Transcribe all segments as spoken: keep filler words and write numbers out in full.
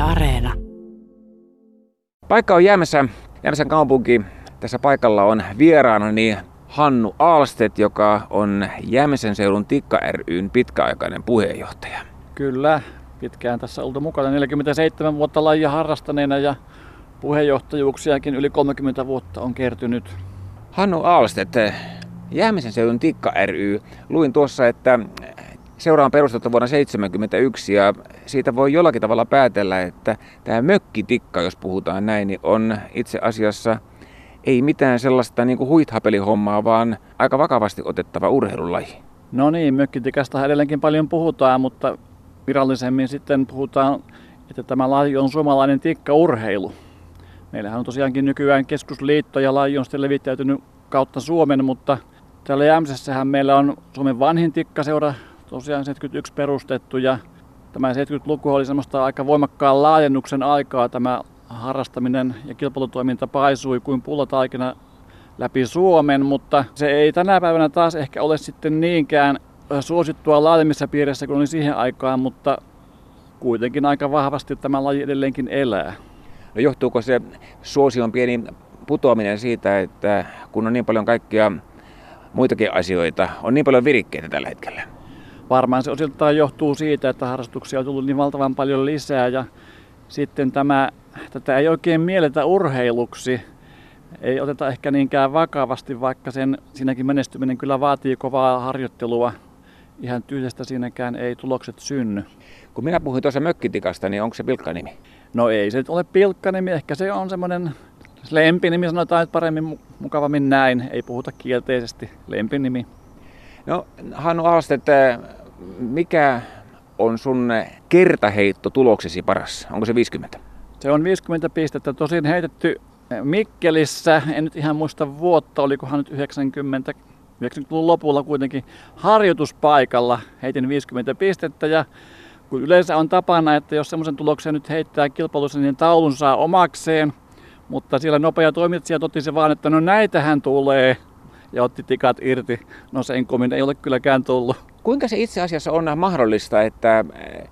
Areena. Paikka on Jämsä, Jämsän kaupunki. Tässä paikalla on vieraanani Hannu Ahlstedt, joka on Jämsän seudun Tikka ry:n pitkäaikainen puheenjohtaja. Kyllä, pitkään tässä oltu mukana. neljäkymmentäseitsemän vuotta lajia harrastaneena ja puheenjohtajuuksiakin yli kolmekymmentä vuotta on kertynyt. Hannu Ahlstedt, Jämsän seudun Tikka ry. Luin tuossa, että seura on perustettu vuonna tuhatyhdeksänsataaseitsemänkymmentäyksi ja siitä voi jollakin tavalla päätellä, että tämä mökkitikka, jos puhutaan näin, niin on itse asiassa ei mitään sellaista niin kuin huithapelihommaa, vaan aika vakavasti otettava urheilulaji. No niin, mökkitikasta edelleenkin paljon puhutaan, mutta virallisemmin sitten puhutaan, että tämä laji on suomalainen tikkaurheilu. Meillähän on tosiaankin nykyään keskusliitto ja laji on sitten levittäytynyt kautta Suomen, mutta täällä Jämsässähän meillä on Suomen vanhin tikkaseura, tosiaan seitsemänkymmentäyksi perustettu, ja tämä seitsemänkymmentäluku oli semmoista aika voimakkaan laajennuksen aikaa. Tämä harrastaminen ja kilpailutoiminta paisui kuin pullataikina läpi Suomen, mutta se ei tänä päivänä taas ehkä ole sitten niinkään suosittua laajemmissa piirissä kuin oli siihen aikaan, mutta kuitenkin aika vahvasti tämä laji edelleenkin elää. No johtuuko se suosion pieni putoaminen siitä, että kun on niin paljon kaikkia muitakin asioita, on niin paljon virikkeitä tällä hetkellä? Varmaan se osiltaan johtuu siitä, että harrastuksia on tullut niin valtavan paljon lisää ja sitten tämä, tätä ei oikein mielletä urheiluksi. Ei oteta ehkä niinkään vakavasti, vaikka sen, siinäkin menestyminen kyllä vaatii kovaa harjoittelua. Ihan tyhjästä siinäkään ei tulokset synny. Kun minä puhuin tuossa mökkitikasta, niin onko se pilkkanimi? No ei se nyt ole pilkkanimi, ehkä se on semmoinen lempinimi, sanotaan nyt paremmin mukavammin näin. Ei puhuta kielteisesti, lempinimi. No Hannu Ahlstedt, mikä on sun kertaheitto tuloksesi paras? Onko se viisikymmentä? Se on viisikymmentä pistettä, tosin heitetty Mikkelissä, en nyt ihan muista vuotta, olikohan nyt yhdeksänkymmentä, yhdeksänkymmentäluvun lopulla kuitenkin harjoituspaikalla heitin viisikymmentä pistettä ja kun yleensä on tapana, että jos semmoisen tuloksen nyt heittää kilpailussa, niin taulun saa omakseen, mutta siellä nopea toimitsija totesi vaan, että no näitähän tulee ja otti tikat irti. No sen komin ei ole kylläkään tullut. Kuinka se itse asiassa on mahdollista, että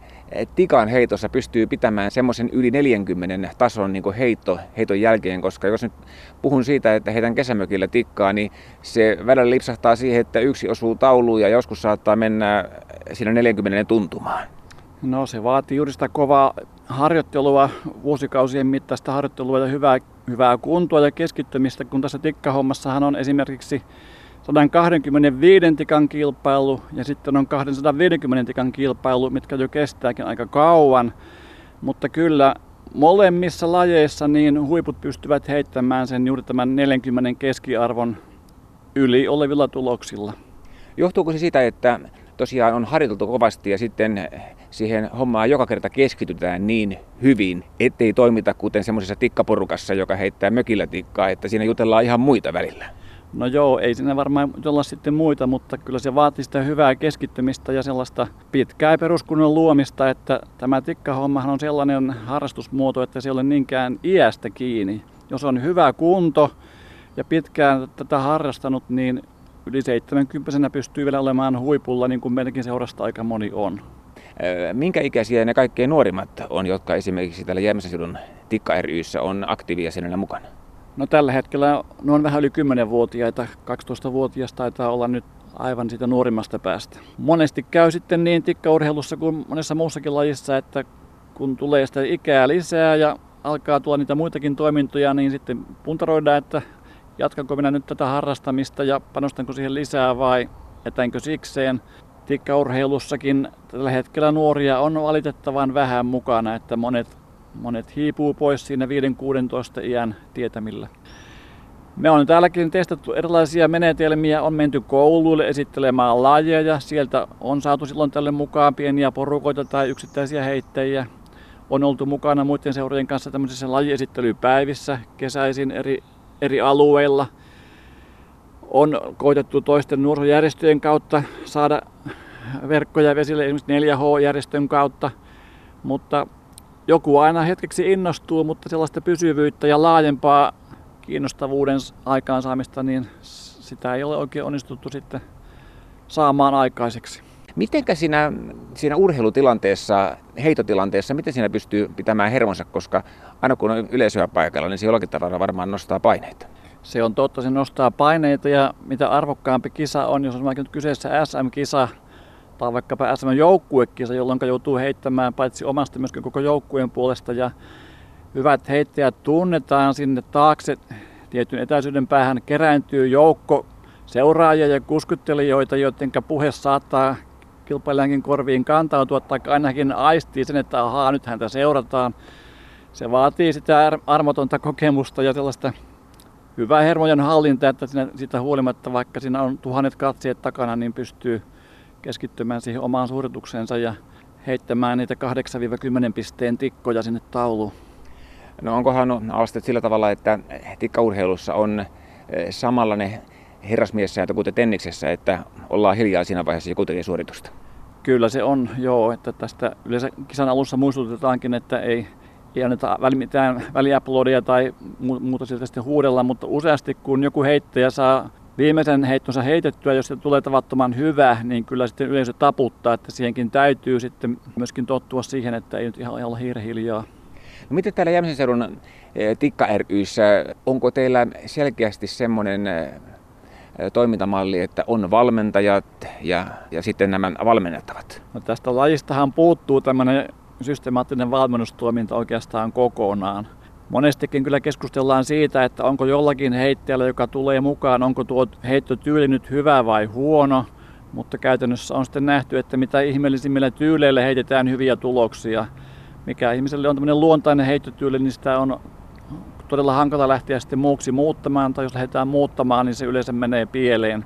tikan heitossa pystyy pitämään semmoisen yli neljänkymmenen tason niin kuin heitto, heiton jälkeen, koska jos nyt puhun siitä, että heitän kesämökillä tikkaa, niin se välillä lipsahtaa siihen, että yksi osuu tauluun ja joskus saattaa mennä siinä neljänkymmenen tuntumaan. No se vaatii juuri sitä kovaa harjoittelua, vuosikausien mittaista harjoittelua ja hyvää, hyvää kuntoa ja keskittymistä, kun tässä tikkahommassahan on esimerkiksi sata kaksikymmentäviisi tikan kilpailu ja sitten on kaksisataaviisikymmentä tikan kilpailu, mitkä jo kestääkin aika kauan. Mutta kyllä molemmissa lajeissa niin huiput pystyvät heittämään sen juuri tämän neljänkymmenen keskiarvon yli olevilla tuloksilla. Johtuuko se siitä, että tosiaan on harjoiteltu kovasti ja sitten siihen hommaan joka kerta keskitytään niin hyvin, ettei toimita kuten semmoisessa tikkaporukassa, joka heittää mökillä tikkaa, että siinä jutellaan ihan muita välillä? No joo, ei siinä varmaan olla sitten muita, mutta kyllä se vaatii sitä hyvää keskittymistä ja sellaista pitkää peruskunnon luomista, että tämä tikkahommahan on sellainen harrastusmuoto, että se ei ole niinkään iästä kiinni. Jos on hyvä kunto ja pitkään tätä harrastanut, niin yli seitsemänkymppisenä pystyy vielä olemaan huipulla, niin kuin meidänkin seurasta aika moni on. Minkä ikäisiä ne kaikkein nuorimmat on, jotka esimerkiksi täällä Jämsän seudun Tikka ry:ssä on aktiivisena mukana? No tällä hetkellä ne on vähän yli kymmenvuotiaita, kaksitoistavuotias taitaa olla nyt aivan siitä nuorimmasta päästä. Monesti käy sitten niin tikkaurheilussa kuin monessa muussakin lajissa, että kun tulee sitä ikää lisää ja alkaa tulla niitä muitakin toimintoja, niin sitten puntaroidaan, että jatkanko minä nyt tätä harrastamista ja panostanko siihen lisää vai jätänkö sikseen. Tikkaurheilussakin tällä hetkellä nuoria on valitettavan vähän mukana, että monet, monet hiipuu pois siinä viisi kuusitoista iän tietämillä. Me on täälläkin testattu erilaisia menetelmiä, on menty kouluille esittelemään lajeja, sieltä on saatu silloin tälle mukaan pieniä porukoita tai yksittäisiä heittäjiä. On oltu mukana muiden seurojen kanssa tämmöisissä lajiesittelypäivissä kesäisin eri, eri alueilla. On koitettu toisten nuorisojärjestöjen kautta saada verkkoja vesille, esimerkiksi neljä H-järjestön kautta, mutta joku aina hetkeksi innostuu, mutta sellaista pysyvyyttä ja laajempaa kiinnostavuuden aikaansaamista, niin sitä ei ole oikein onnistuttu sitten saamaan aikaiseksi. Mitenkä siinä, siinä urheilutilanteessa, heitotilanteessa, miten siinä pystyy pitämään hermonsa, koska aina kun on yleisöä paikalla, niin se jollakin tavalla varmaan nostaa paineita. Se on totta, se nostaa paineita ja mitä arvokkaampi kisa on, jos on vaikka nyt kyseessä S M-kisa tai vaikkapa S M-joukkuekisa, jolloin joutuu heittämään paitsi omasta myöskin koko joukkueen puolesta ja hyvät heittäjät tunnetaan sinne taakse. Tietyn etäisyyden päähän kerääntyy joukko seuraajia ja kuskuttelijoita, joiden puhe saattaa kilpailijankin korviin kantautua tai ainakin aistii sen, että ahaa, nyt häntä seurataan. Se vaatii sitä armotonta kokemusta ja sellaista hyvää hermojen hallintaa, että siinä, siitä huolimatta, vaikka siinä on tuhannet katseet takana, niin pystyy keskittymään siihen omaan suoritukseensa ja heittämään niitä kahdeksasta kymmeneen pisteen tikkoja sinne tauluun. No onkohan Ahlstedt sillä tavalla, että tikkaurheilussa on samanlainen herrasmiessääntö kuin tenniksessä, että ollaan hiljaa siinä vaiheessa joku tekee suoritusta? Kyllä se on, joo, että tästä yleensä kisan alussa muistutetaankin, että ei, ei anneta mitään väliaplodia tai muuta sieltä sitten huudella, mutta useasti kun joku heittäjä saa viimeisen heittonsa heitettyä, jos se tulee tavattoman hyvä, niin kyllä sitten yleisö taputtaa, että siihenkin täytyy sitten myöskin tottua siihen, että ei nyt ihan olla hiirehiljaa. No miten täällä Jämsän seudun Tikka ry:ssä, onko teillä selkeästi semmoinen toimintamalli, että on valmentajat ja, ja sitten nämä valmennettavat? No tästä lajistahan puuttuu tämmöinen systemaattinen valmennustoiminta oikeastaan kokonaan. Monestikin kyllä keskustellaan siitä, että onko jollakin heittäjällä, joka tulee mukaan, onko tuo heittotyyli nyt hyvä vai huono, mutta käytännössä on sitten nähty, että mitä ihmeellisimmillä tyyleillä heitetään hyviä tuloksia. Mikä ihmiselle on tämmöinen luontainen heittotyyli, niin sitä on todella hankala lähteä sitten muuksi muuttamaan, tai jos lähdetään muuttamaan, niin se yleensä menee pieleen.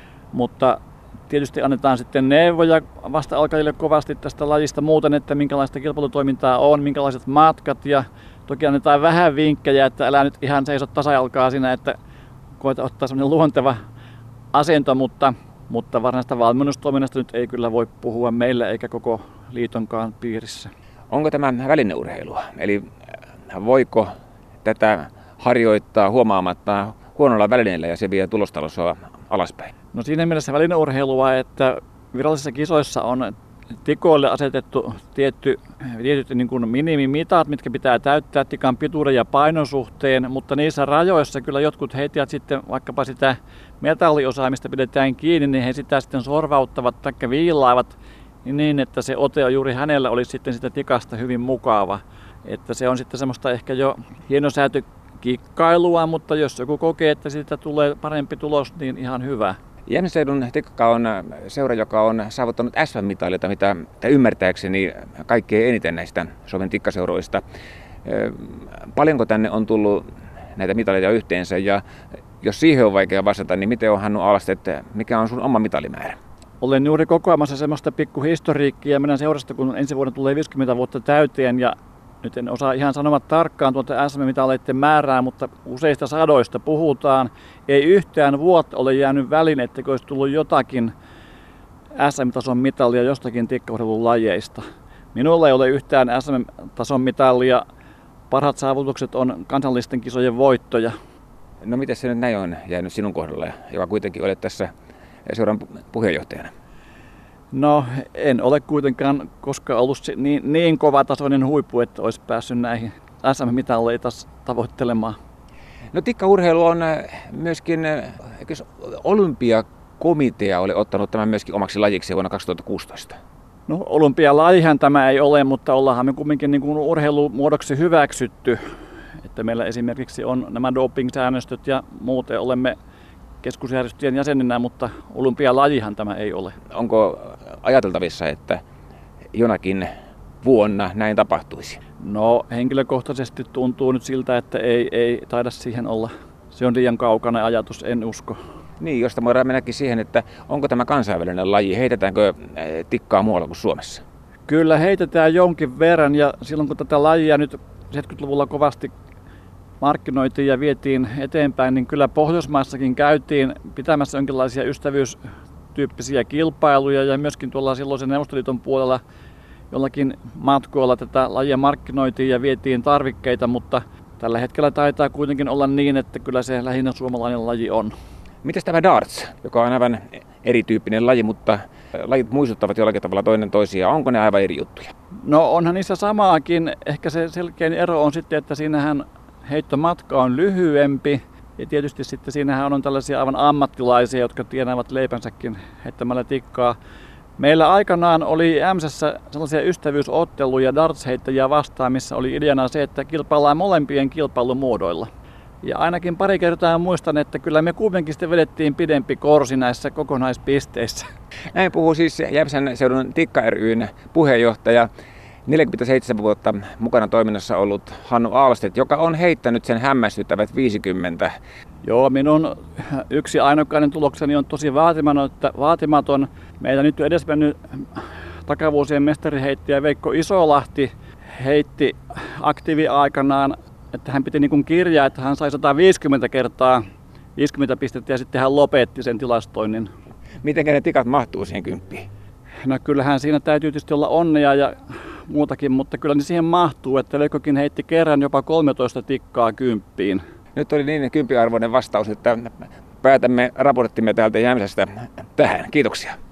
Mutta tietysti annetaan sitten neuvoja vasta-alkajille kovasti tästä lajista muuten, että minkälaista kilpailutoimintaa on, minkälaiset matkat, ja toki annetaan vähän vinkkejä, että älä nyt ihan seiso tasajalkaa siinä, että koeta ottaa semmoinen luonteva asento, mutta, mutta varsinaista valmennustoiminnasta nyt ei kyllä voi puhua meillä eikä koko liitonkaan piirissä. Onko tämä välineurheilua? Eli voiko tätä harjoittaa huomaamatta huonolla välineellä ja se vie tulostasoa alaspäin? No siinä mielessä välineurheilua, että virallisissa kisoissa on tikoille asetettu tietty, tietyt niin kuin minimimitat, mitkä pitää täyttää tikan pituuden ja painon suhteen, mutta niissä rajoissa kyllä jotkut heittäjät sitten vaikkapa sitä metalliosaamista pidetään kiinni, niin he sitä sitten sorvauttavat tai viilaavat niin, että se ote juuri hänellä olisi sitten sitä tikasta hyvin mukava. Että se on sitten semmoista ehkä jo hienosäätökikkailua, mutta jos joku kokee, että siitä tulee parempi tulos, niin ihan hyvä. Jämsän seudun Tikka on seura, joka on saavuttanut S M-mitalilta, mitä ymmärtääkseni kaikkein eniten näistä Suomen tikkaseuroista. Paljonko tänne on tullut näitä mitaleita yhteensä, ja jos siihen on vaikea vastata, niin miten on Hannu Ahlstedt, mikä on sun oma mitalimäärä? Olen juuri kokoamassa semmoista pikkuhistoriikkia meidän seurasta, kun ensi vuonna tulee viisikymmentä vuotta täyteen, ja nyt en osaa ihan sanoa tarkkaan tuota S M-mitaleiden määrää, mutta useista sadoista puhutaan. Ei yhtään vuotta ole jäänyt väliin, etteikö olisi tullut jotakin S M-tason mitalia jostakin tikkaurheilun lajeista. Minulla ei ole yhtään S M-tason mitalia. Parhaat saavutukset on kansallisten kisojen voittoja. No miten se nyt näin on jäänyt sinun kohdalla, joka kuitenkin olet tässä seuran puheenjohtajana? No en ole kuitenkaan koskaan ollut niin, niin kovatasoinen huippu, että olisi päässyt näihin S M-mitaleita tavoittelemaan. No tikkaurheilu on myöskin, eikö olympiakomitea ole ottanut tämän myöskin omaksi lajiksi vuonna kaksituhattakuusitoista? No olympialajihan tämä ei ole, mutta ollaanhan me kumminkin niin kuin urheilumuodoksi hyväksytty. Että meillä esimerkiksi on nämä doping-säännöstöt ja muut, olemme keskusjärjestöjen jäseninä, mutta olympialajihan tämä ei ole. Onko ajateltavissa, että jonakin vuonna näin tapahtuisi? No henkilökohtaisesti tuntuu nyt siltä, että ei, ei taida siihen olla. Se on liian kaukana ajatus, en usko. Niin, josta voidaan mennäkin siihen, että onko tämä kansainvälinen laji, heitetäänkö tikkaa muualla kuin Suomessa? Kyllä heitetään jonkin verran, ja silloin kun tätä lajia nyt seitsemänkymmentäluvulla kovasti markkinoitiin ja vietiin eteenpäin, niin kyllä Pohjoismaissakin käytiin pitämässä jonkinlaisia ystävyystyyppisiä kilpailuja, ja myöskin tuolla silloisen Neuvostoliiton puolella jollakin matkoilla tätä lajia markkinoitiin ja vietiin tarvikkeita, mutta tällä hetkellä taitaa kuitenkin olla niin, että kyllä se lähinnä suomalainen laji on. Mites tämä darts, joka on aivan erityyppinen laji, mutta lajit muistuttavat jollakin tavalla toinen toisiaan. Onko ne aivan eri juttuja? No onhan niissä samaakin. Ehkä se selkein ero on sitten, että siinähän heittomatka on lyhyempi. Ja tietysti sitten siinähän on tällaisia aivan ammattilaisia, jotka tienaavat leipänsäkin heittämällä tikkaa. Meillä aikanaan oli Ämsässä sellaisia ystävyysotteluja darts-heittäjiä vastaan, missä oli ideana se, että kilpaillaan molempien kilpailumuodoilla. Ja ainakin pari kertaa muistan, että kyllä me kuitenkin sitten vedettiin pidempi korsi näissä kokonaispisteissä. Näin puhuu siis Jämsän seudun Tikka ry:n puheenjohtaja, neljäkymmentäseitsemän vuotta mukana toiminnassa ollut Hannu Ahlstedt, joka on heittänyt sen hämmästyttävät viisikymmentä. Joo, minun yksi ainokainen tulokseni on tosi vaatimaton. Meillä nyt on edes mennyt takavuosien mestariheittäjä Veikko Isolahti heitti aktiiviaikanaan, että hän piti niin kuin kirjaa, että hän sai sata viisikymmentä kertaa viisikymmentä pistettä ja sitten hän lopetti sen tilastoinnin. Miten ne tikat mahtuu siihen kymppiin? No kyllähän siinä täytyy tietysti olla onnea ja muutakin, mutta kyllä niin siihen mahtuu, että Veikkokin heitti kerran jopa kolmetoista tikkaa kymppiin. Nyt oli niin kympiarvoinen vastaus, että päätämme raporttimme täältä Jämsästä tähän. Kiitoksia.